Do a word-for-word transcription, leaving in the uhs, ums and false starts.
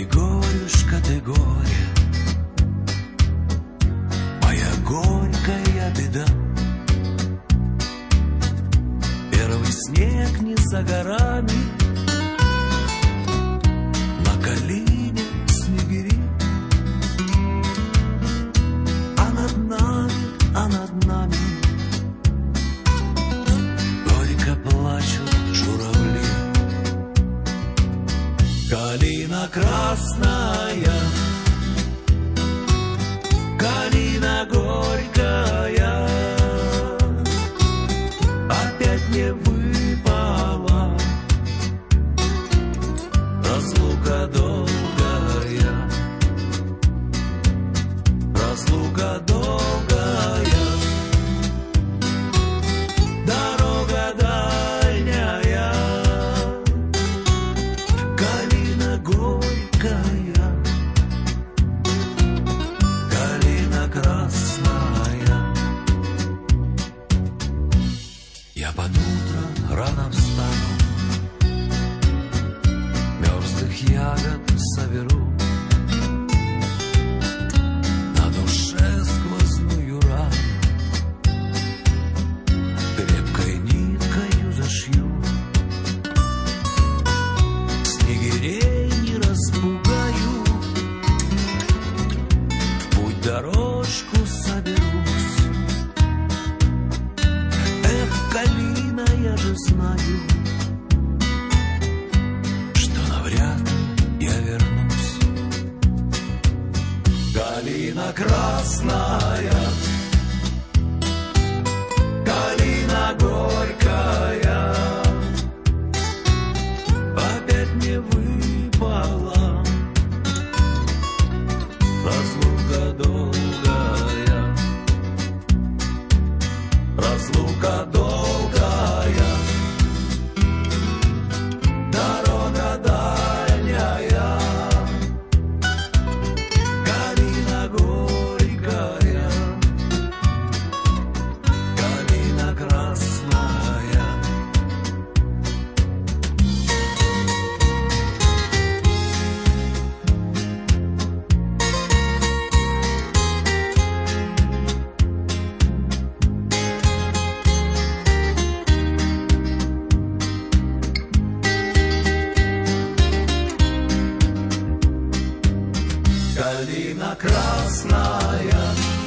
горюшка, ты горе, моя горькая беда. Первый снег не за горами, на калине снегири, а над нами, а над нами горько плачут журавли. Калина красная, калина горькая, опять не выпала, разлука долгая, разлука долгая, дорога дальняя, калина горькая, калина красная. Я под утро рано встану, мерзлых ягод соберу, на душе сквозную рану крепкой ниткою зашью. Снегирей не распугаю, в путь дорожку соберусь. Эх, калина, я же знаю, что навряд ли я вернусь. Калина красная, калина горькая, опять не выпала, разлука долгая, разлука долгая, дорога дальняя, калина горькая, калина красная. Калина красная,